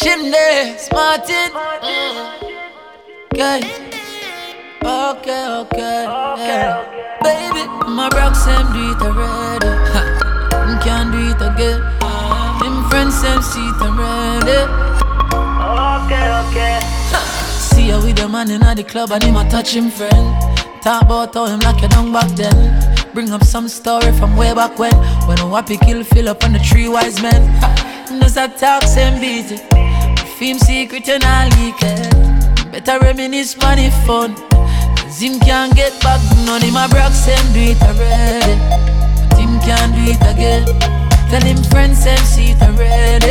Chimney, Smartin. Okay. Yeah. Baby, my rocks them do it already. Can't do it again. Them friends them see it already. Okay. See you with the man in the club and him a touch him friend. Talk about how him lock you down back then. Bring up some story from way back when a wappy kill fill up on the 3 wise men. Does that talk same beat it? Film secret and I leak it. Better reminisce money fun. Cause him can't get back. None of my brothers them do it already. But him can't do it again. Tell him friends them see it already.